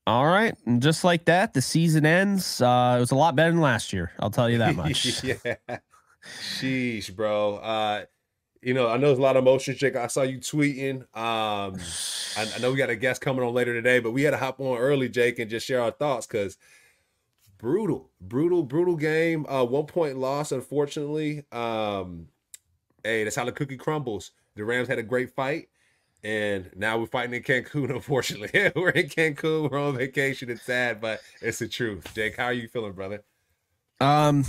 All right. And just like that, the season ends. It was a lot better than last year. I'll tell you that much. Yeah. Sheesh, bro. I know there's a lot of emotions, Jake. I saw you tweeting. I know we got a guest coming on later today, but we had to hop on early, Jake, and just share our thoughts because brutal game. 1 point loss, unfortunately. Hey, that's how the cookie crumbles. The Rams had a great fight, and now we're fighting in Cancun, unfortunately. We're in Cancun, we're on vacation. It's sad, but it's the truth. Jake, how are you feeling, brother? Um,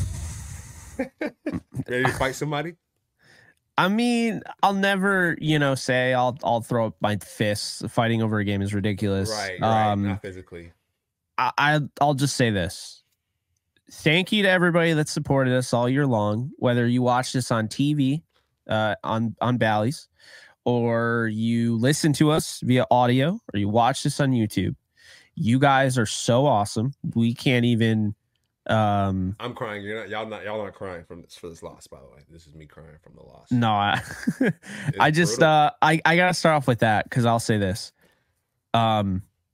Ready to fight somebody? I mean, I'll never, say I'll throw up my fists. Fighting over a game is ridiculous. Right, not physically. I'll just say this. Thank you to everybody that supported us all year long, whether you watched this on TV, on Bally's, or you listen to us via audio, or you watch this on YouTube. You guys are so awesome. We can't even. I'm crying. Y'all not crying for this loss. By the way, this is me crying from the loss. No, I just I gotta start off with that because I'll say this. I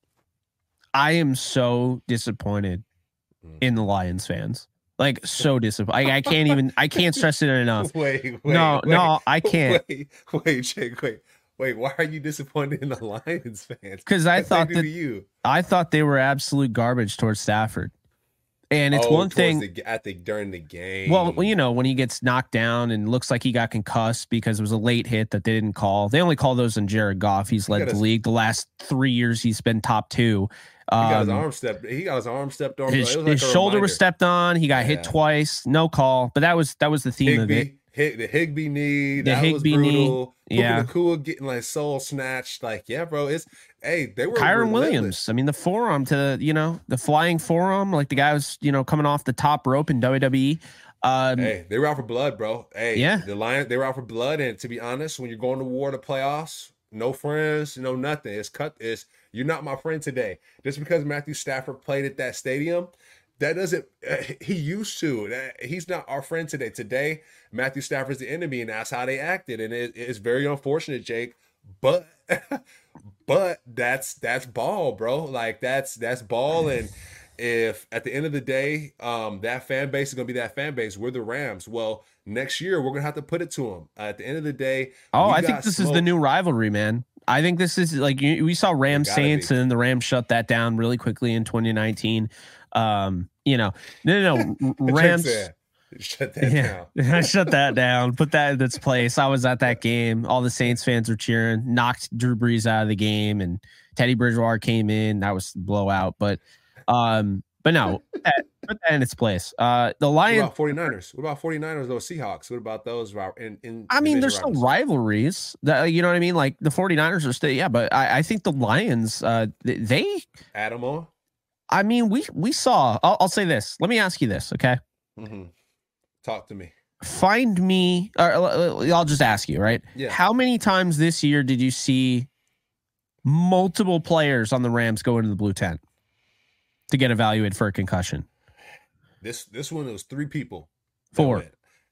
am so disappointed in the Lions fans. Like, so disappointed. I can't stress it enough. Wait. No, I can't. Wait, Jake, wait. Why are you disappointed in the Lions fans? Because I thought they were absolute garbage towards Stafford. And it's one thing during the game. Well, when he gets knocked down and looks like he got concussed because it was a late hit that they didn't call. They only call those on Jared Goff. He's led the league the last 3 years. He's been top 2. He got his arm stepped on. His shoulder was stepped on. He got hit twice. No call. But that was the theme of it. The Higbee knee. That was brutal. Yeah. Nakua getting like soul snatched. Like, yeah, bro. They were Kyron Williams. I mean, the forearm the flying forearm, like the guy was, coming off the top rope in WWE. They were out for blood, bro. The Lions, they were out for blood. And to be honest, when you're going to war, to playoffs, no friends, no nothing. You're not my friend today. Just because Matthew Stafford played at that stadium, that doesn't. He used to. He's not our friend today. Today, Matthew Stafford's the enemy, and that's how they acted. And it's very unfortunate, Jake. But that's ball, bro. Like that's ball. And if at the end of the day, that fan base is gonna be that fan base. We're the Rams. Well, next year we're gonna have to put it to them. At the end of the day, I think this is the new rivalry, man. I think this is like we saw Rams Saints, and then the Rams shut that down really quickly in 2019. No, Rams. Shut that down. Shut that down. Put that in its place. I was at that game. All the Saints fans were cheering. Knocked Drew Brees out of the game, and Teddy Bridgewater came in. That was blowout. But no, put that in its place. The Lions. What about 49ers? What about 49ers? Those Seahawks. What about those? There's still rivalries. You know what I mean? Like the 49ers are still, but I think the Lions, they add them on. I mean, we saw. I'll say this. Let me ask you this, okay? Mm-hmm. Talk to me. Find me. Or I'll just ask you, right? Yeah. How many times this year did you see multiple players on the Rams go into the blue tent to get evaluated for a concussion? This one, it was 3 people. 4.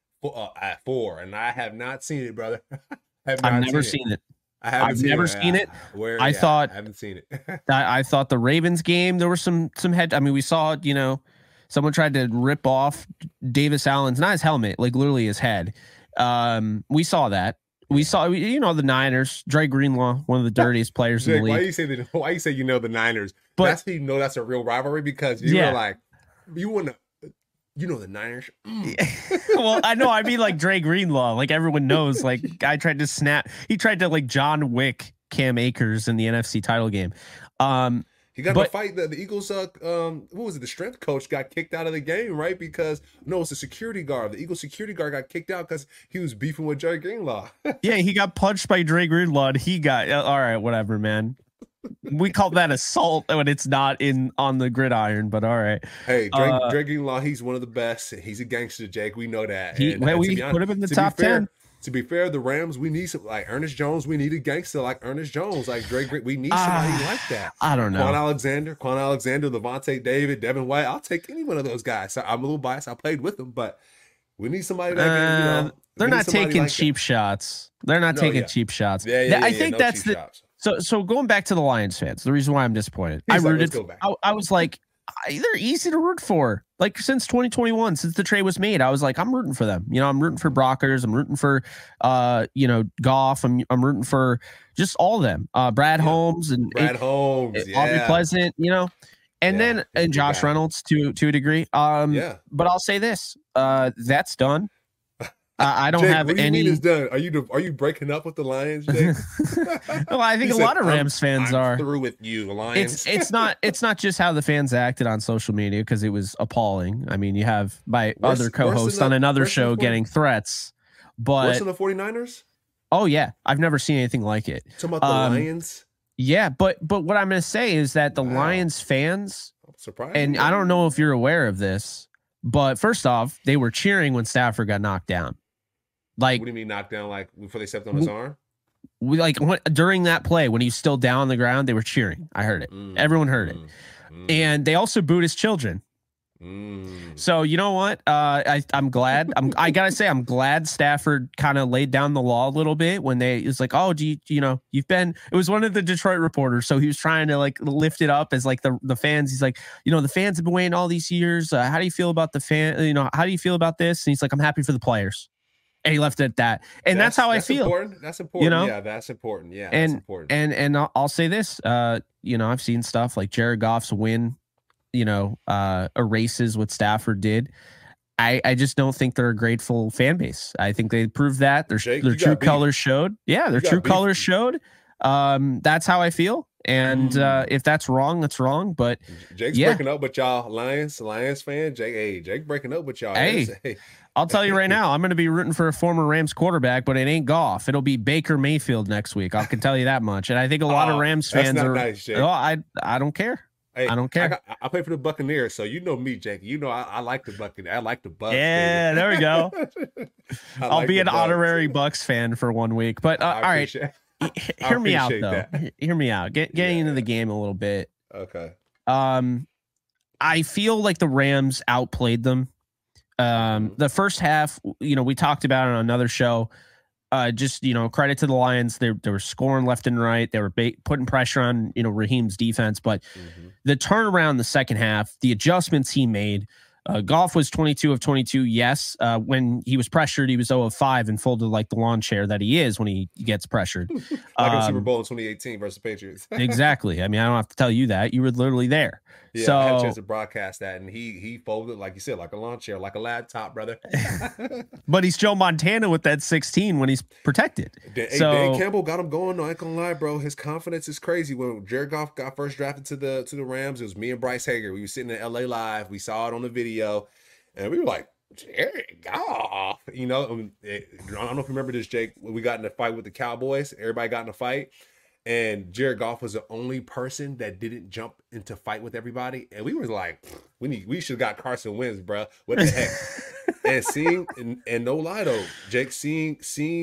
4, and I have not seen it, brother. I've never seen it. I've never seen it. I haven't seen it. I thought the Ravens game, there was some head. I mean, we saw, someone tried to rip off Davis Allen's, not his helmet, like literally his head. We saw that. We saw, the Niners, Dre Greenlaw, one of the dirtiest players in the league. Why you say the Niners? But that's how you know that's a real rivalry, because you were like, you want to. The Niners. Well, I know. I mean, like Dre Greenlaw, like everyone knows. Like, guy tried to snap. He tried to like John Wick Cam Akers in the NFC title game. He got in a fight. The Eagles. What was it? The strength coach got kicked out of the game, right? Because it's the security guard. The Eagles security guard got kicked out because he was beefing with Dre Greenlaw. Yeah, he got punched by Dre Greenlaw. And he got all right. Whatever, man. We call that assault when it's not on the gridiron, but all right. Hey, Dre Greenlaw, he's one of the best. He's a gangster, Jake. We know that. We put him in the top 10. To be fair, the Rams, we need some like Ernest Jones. We need a gangster like Ernest Jones, like Dre. We need somebody like that. I don't know. Quan Alexander, Levante David, Devin White. I'll take any one of those guys. So I'm a little biased. I played with them, but we need somebody that can, they're not taking cheap shots. They're not taking cheap shots. Yeah, I think that's So going back to the Lions fans, the reason why I'm disappointed, I was like, they're easy to root for. Like since 2021, since the trade was made, I was like, I'm rooting for them. You know, I'm rooting for Brockers. I'm rooting for, Goff. I'm rooting for just all of them. Brad Holmes and Holmes, Aubrey Pleasant. You know, and Josh Reynolds to a degree. But I'll say this, that's done. I don't Jake, have what do you any. Mean it's done? Are you breaking up with the Lions, Jake? Well, I think a lot of Rams fans are through with you, Lions. It's not just how the fans acted on social media, because it was appalling. I mean, you have my other co-host on another show getting threats, but worse than the 49ers. Oh yeah, I've never seen anything like it. Talking about the Lions. Yeah, but what I'm going to say is that the Lions fans, surprised, and I don't know if you're aware of this, but first off, they were cheering when Stafford got knocked down. Like, what do you mean knocked down? Like before they stepped on his arm? During that play when he was still down on the ground, they were cheering. I heard it. Everyone heard it. And they also booed his children. So you know what? I'm glad. I gotta say, I'm glad Stafford kind of laid down the law a little bit when it's like, oh, you've been. It was one of the Detroit reporters, so he was trying to like lift it up as like the fans. He's like, the fans have been waiting all these years. How do you feel about the fan? How do you feel about this? And he's like, I'm happy for the players. And he left it at that. And that's how I feel. Important. That's important. Yeah, that's important. Yeah, that's important. And I'll say this, I've seen stuff like Jared Goff's win, erases what Stafford did. I just don't think they're a grateful fan base. I think they proved that. Their true colors showed. Yeah, their true colors showed. That's how I feel. And if that's wrong, that's wrong. But Jake's breaking up with y'all, Lions fan. Jake breaking up with y'all. Hey, I'll tell you right now, I'm going to be rooting for a former Rams quarterback, but it ain't Goff. It'll be Baker Mayfield next week. I can tell you that much. And I think a lot of Rams fans are. Nice, Jake. I don't care. Hey, I don't care. I play for the Buccaneers, so you know me, Jake. I like the Buccaneers. I like the Bucs. Yeah, there we go. I'll be an honorary Bucs fan for 1 week. But all right, hear me out though. Hear me out. Getting into the game a little bit. Okay. I feel like the Rams outplayed them. The first half, we talked about it on another show. Credit to the Lions. They were scoring left and right. They were putting pressure on, Raheem's defense. But the turnaround in the second half, the adjustments he made, Goff was 22 of 22. Yes. When he was pressured, he was 0 of 5 and folded like the lawn chair that he is when he gets pressured. Like in Super Bowl in 2018 versus Patriots. Exactly. I mean, I don't have to tell you that. You were literally there. Yeah, so, I had a chance to broadcast that, and he folded, like you said, like a lawn chair, like a laptop, brother. But he's Joe Montana with that 16 when he's protected. Dan Campbell got him going. No, I ain't gonna lie, bro. His confidence is crazy. When Jared Goff got first drafted to the Rams, it was me and Bryce Hager. We were sitting in LA Live. We saw it on the video, and we were like, Jared Goff. I don't know if you remember this, Jake. When we got in a fight with the Cowboys, everybody got in a fight. And Jared Goff was the only person that didn't jump into fight with everybody. And we were like, we should have got Carson Wentz, bro. What the heck? And seeing, and no lie though, Jake, seeing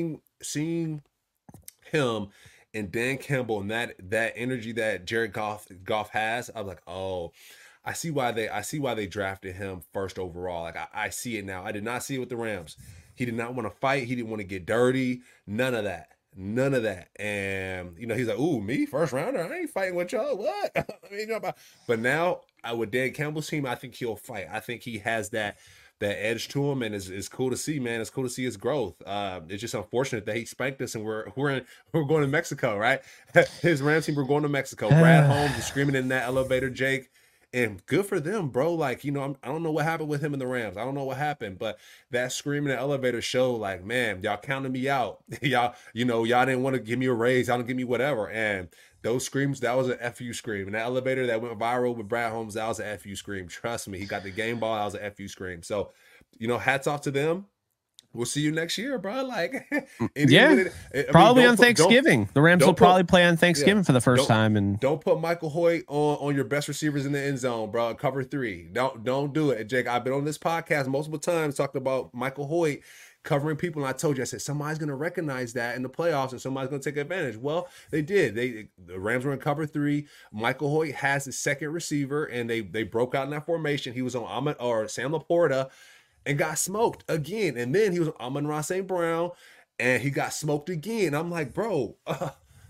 him and Dan Campbell and that energy that Jared Goff has, I was like, oh, I see why they drafted him first overall. Like I see it now. I did not see it with the Rams. He did not want to fight. He didn't want to get dirty. None of that. And he's like, ooh, me first rounder, I ain't fighting with y'all. What? But now with Dan Campbell's team, I think he'll fight. I think he has that edge to him, and it's cool to see, man. It's cool to see his growth. It's just unfortunate that he spanked us, and we're going to Mexico, right? His Rams team, we're going to Mexico. Brad Holmes is screaming in that elevator, Jake. And good for them, bro. Like, I don't know what happened with him in the Rams. I don't know what happened, but that screaming in the elevator show, like, man, y'all counted me out. y'all didn't want to give me a raise. Y'all didn't give me whatever. And those screams, that was an FU scream. And that elevator that went viral with Brad Holmes, that was an FU scream. Trust me, he got the game ball. That was an FU scream. So, hats off to them. We'll see you next year, bro. Like, probably on Thanksgiving. The Rams will probably play on Thanksgiving for the first time. And don't put Michael Hoyt on your best receivers in the end zone, bro. Cover 3. Don't do it, Jake. I've been on this podcast multiple times talking about Michael Hoyt covering people, and I told you, I said somebody's going to recognize that in the playoffs, and somebody's going to take advantage. Well, they did. The Rams were in cover 3. Michael Hoyt has the second receiver, and they broke out in that formation. He was on Sam Laporta. And got smoked again. And then he was on Amon-Ra St. Brown, and he got smoked again. I'm like, bro,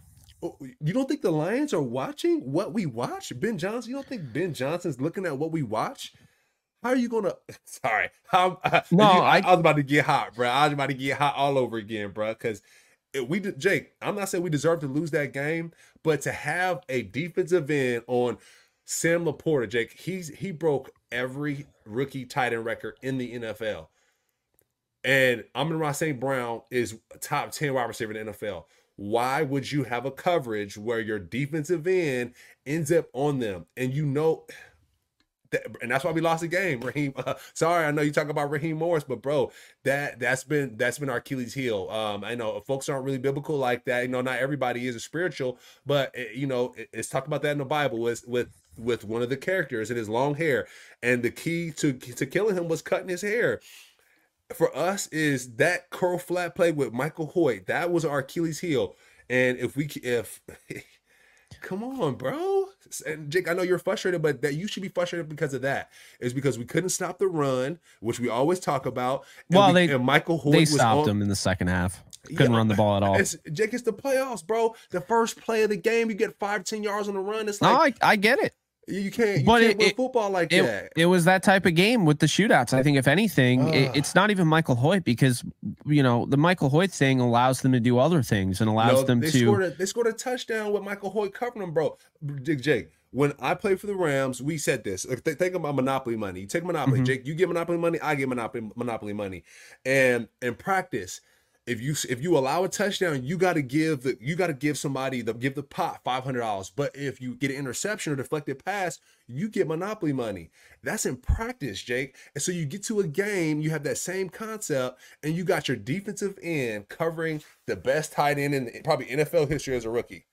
You don't think the Lions are watching what we watch? Ben Johnson, you don't think Ben Johnson's looking at what we watch? How are you gonna? Sorry, I was about to get hot, bro. I was about to get hot all over again, bro. Because Jake, I'm not saying we deserve to lose that game, but to have a defensive end on Sam Laporta, Jake, he broke every rookie tight end record in the NFL. And Amon-Ra St. Brown is a top 10 wide receiver in the NFL. Why would you have a coverage where your defensive end ends up on them? And and that's why we lost the game, Raheem. Sorry, I know you talk about Raheem Morris, but bro, that's been our Achilles heel. I know folks aren't really biblical like that. You know, not everybody is a spiritual, but it's talked about that in the Bible with one of the characters and his long hair, and the key to killing him was cutting his hair. For us, is that curl flat play with Michael Hoyt. That was our Achilles heel. And if come on, bro. And Jake, I know you're frustrated, but that you should be frustrated because of that. It's because we couldn't stop the run, which we always talk about. And Michael Hoyt stopped him in the second half. Couldn't run the ball at all. Jake, it's the playoffs, bro. The first play of the game, you get 5-10 yards on the run. It's like, no, I get it. You can't win football like that. It was that type of game with the shootouts. I think if anything, it's not even Michael Hoyt, because the Michael Hoyt thing allows them to do other things and allows them to. They scored a touchdown with Michael Hoyt covering them, bro. Jake, when I played for the Rams, we said this. Think about Monopoly money. You take Monopoly, Jake. You get Monopoly money. I get Monopoly money. And in practice, if you allow a touchdown, you got to give somebody the pot $500. But if you get an interception or deflected pass, you get Monopoly money. That's in practice, Jake. And so you get to a game, you have that same concept, and you got your defensive end covering the best tight end in probably NFL history as a rookie.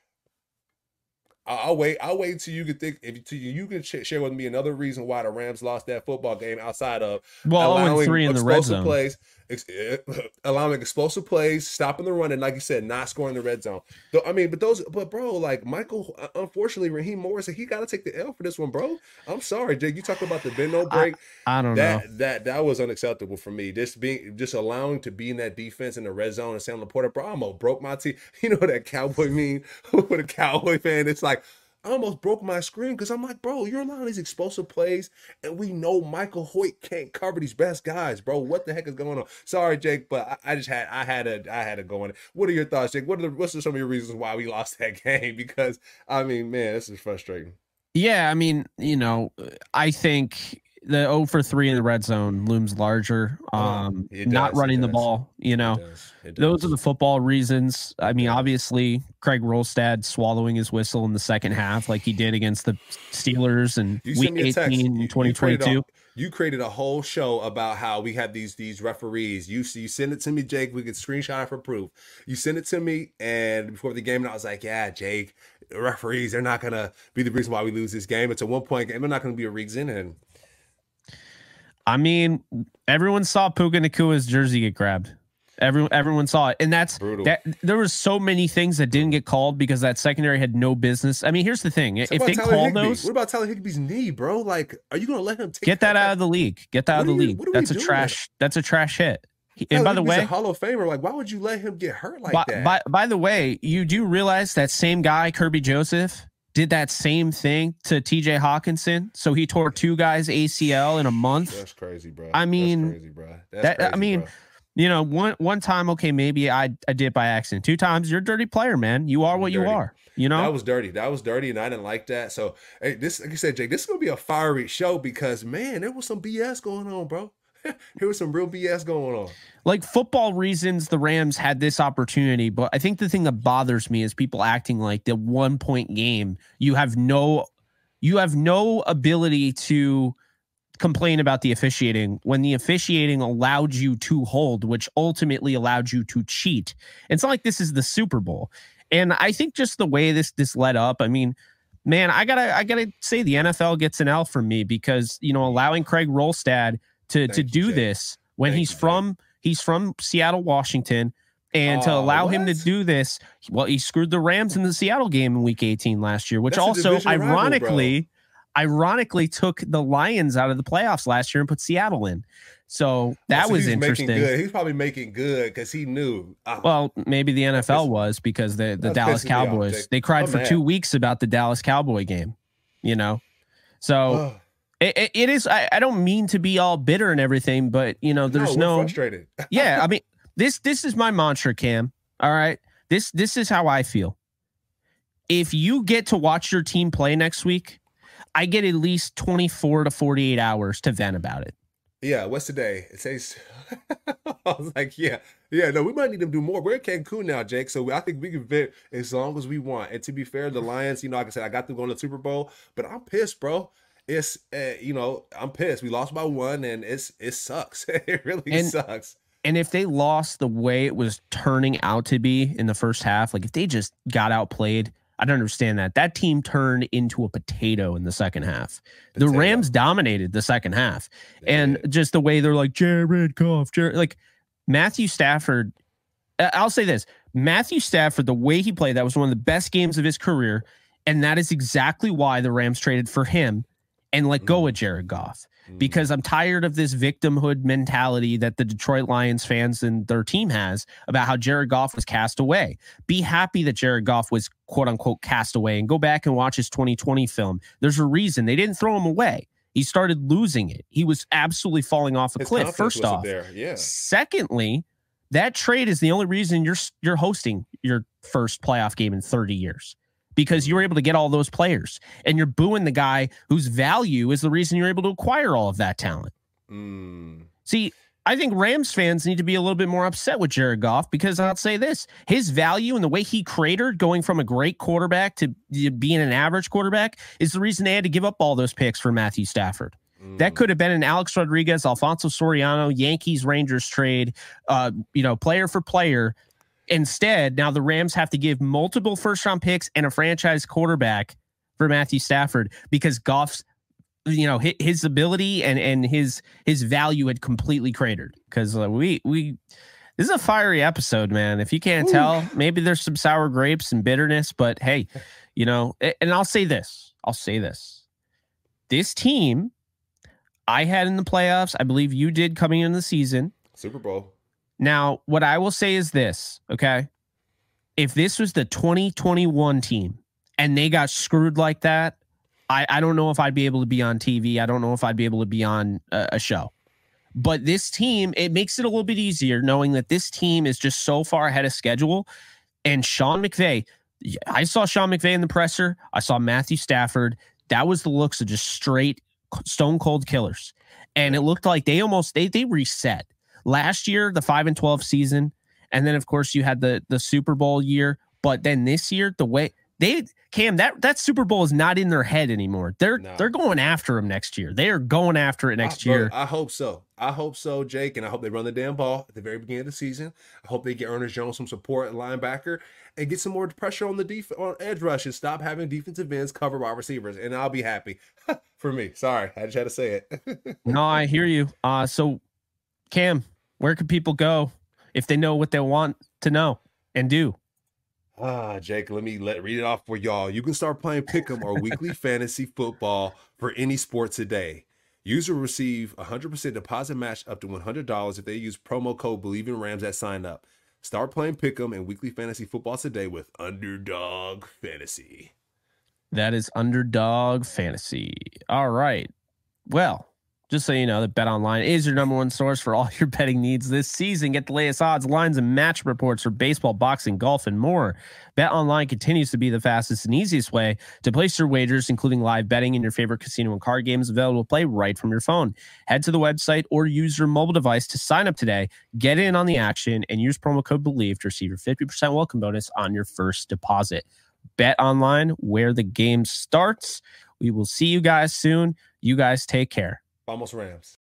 I'll wait till you can think. You can share with me another reason why the Rams lost that football game outside of allowing 3 in the red zone plays, allowing explosive plays, stopping the run, and like you said, not scoring the red zone. But bro, like Michael, unfortunately, Raheem Morris, he got to take the L for this one, bro. I'm sorry, Jake. You talked about the bend no break. I don't know. That was unacceptable for me. Just allowing to be in that defense in the red zone and Sam Laporta, bro, I almost broke my teeth. You know what that cowboy mean with a cowboy fan? It's like, I almost broke my screen because I'm like, bro, you're allowing these explosive plays, and we know Michael Hoyt can't cover these best guys, bro. What the heck is going on? Sorry, Jake, but I had to go in. What are your thoughts, Jake? What's some of your reasons why we lost that game? Because man, this is frustrating. Yeah, I think the 0 for 3 in the red zone looms larger. Not running the ball, It does. Those are the football reasons. Obviously, Craig Rolstad swallowing his whistle in the second half like he did against the Steelers in Week 18 in 2022. You created a whole show about how we had these referees. You send it to me, Jake. We could screenshot it for proof. You send it to me, and before the game, and I was like, yeah, Jake, the referees, they're not going to be the reason why we lose this game. It's a 1-point game. They're not going to be a reason. And everyone saw Puka Nakua's jersey get grabbed. Everyone saw it, and that's brutal. There was so many things that didn't get called because that secondary had no business. Here's the thing: if they call those, what about Tyler Higbee's knee, bro? Like, are you going to let him get that out of the league? Get that out of the league. That's a trash. That's a trash hit. And by the way, a Hall of Famer. Like, why would you let him get hurt like that? By the way, you do realize that same guy, Kirby Joseph, did that same thing to TJ Hawkinson. So he tore 2 guys ACL in a month. That's crazy, bro. That's crazy, bro. One time, okay, maybe I did it by accident. 2 times, you're a dirty player, man. You are what you are. That was dirty. And I didn't like that. So, hey, this, like you said, Jake, this is gonna be a fiery show because, man, there was some BS going on, bro. There was some real BS going on. Like, football reasons, the Rams had this opportunity, but I think the thing that bothers me is people acting like the 1-point game. You have no ability to complain about the officiating when the officiating allowed you to hold, which ultimately allowed you to cheat. It's not like this is the Super Bowl. And I think just the way this led up, man, I gotta say the NFL gets an L from me because, allowing Craig Rolstad to do this when he's from Seattle, Washington, and to allow him to do this, well, he screwed the Rams in the Seattle game in Week 18 last year, which also, ironically, ironically took the Lions out of the playoffs last year and put Seattle in. So that was interesting. Good. He's probably making good because he knew. Well, maybe the NFL was because the Dallas Cowboys, they cried for 2 weeks about the Dallas Cowboy game, you know? So it is, I don't mean to be all bitter and everything, but there's no frustrated. Yeah. I mean, this is my mantra, Cam. All right. This is how I feel. If you get to watch your team play next week, I get at least 24 to 48 hours to vent about it. Yeah, what's today? It says, I was like, no, we might need to do more. We're in Cancun now, Jake, so I think we can vent as long as we want. And to be fair, the Lions, like I said, I got them going to the Super Bowl, but I'm pissed, bro. It's, I'm pissed. We lost by 1, and it sucks. It really sucks. And if they lost the way it was turning out to be in the first half, like if they just got outplayed, I don't understand that. That team turned into a potato in the second half. The Rams dominated the second half. And just the way they're like, Jared Goff, like Matthew Stafford. I'll say this. Matthew Stafford, the way he played, that was one of the best games of his career. And that is exactly why the Rams traded for him and let go of Jared Goff. Because I'm tired of this victimhood mentality that the Detroit Lions fans and their team has about how Jared Goff was cast away. Be happy that Jared Goff was quote unquote cast away and go back and watch his 2020 film. There's a reason they didn't throw him away. He started losing it. He was absolutely falling off a cliff. First off, secondly, that trade is the only reason you're hosting your first playoff game in 30 years. Because you were able to get all those players, and you're booing the guy whose value is the reason you're able to acquire all of that talent. See, I think Rams fans need to be a little bit more upset with Jared Goff because I'll say this, his value and the way he cratered going from a great quarterback to being an average quarterback is the reason they had to give up all those picks for Matthew Stafford. That could have been an Alex Rodriguez, Alfonso Soriano, Yankees, Rangers trade, player for player. Instead, now the Rams have to give multiple first-round picks and a franchise quarterback for Matthew Stafford because Goff's, his ability and his value had completely cratered. Because this is a fiery episode, man. If you can't tell, maybe there's some sour grapes and bitterness, but hey, and I'll say this. This team I had in the playoffs, I believe you did coming into the season. Super Bowl. Now, what I will say is this, okay? If this was the 2021 team and they got screwed like that, I don't know if I'd be able to be on TV. I don't know if I'd be able to be on a show. But this team, it makes it a little bit easier knowing that this team is just so far ahead of schedule. And Sean McVay, I saw Sean McVay in the presser. I saw Matthew Stafford. That was the looks of just straight stone cold killers. And it looked like they reset. Last year, the 5-12 season, and then of course you had the Super Bowl year. But then this year, the way that Super Bowl is not in their head anymore. They're going after him next year. They are going after it next year. I hope so. I hope so, Jake, and I hope they run the damn ball at the very beginning of the season. I hope they get Ernest Jones some support at linebacker and get some more pressure on on edge rush and stop having defensive ends cover wide receivers, and I'll be happy. For me, sorry, I just had to say it. No, I hear you. So, Cam, where can people go if they know what they want to know and do? Jake, let me read it off for y'all. You can start playing Pick'em or weekly fantasy football for any sport today. User will receive 100% deposit match up to $100 if they use promo code BelieveInRams at sign up. Start playing Pick'em and weekly fantasy football today with Underdog Fantasy. That is Underdog Fantasy. All right. Well, just so you know, that BetOnline is your number one source for all your betting needs this season. Get the latest odds, lines, and match reports for baseball, boxing, golf, and more. BetOnline continues to be the fastest and easiest way to place your wagers, including live betting and your favorite casino and card games available to play right from your phone. Head to the website or use your mobile device to sign up today, get in on the action, and use promo code BELIEVE to receive your 50% welcome bonus on your first deposit. BetOnline, where the game starts. We will see you guys soon. You guys take care. Almost Rams.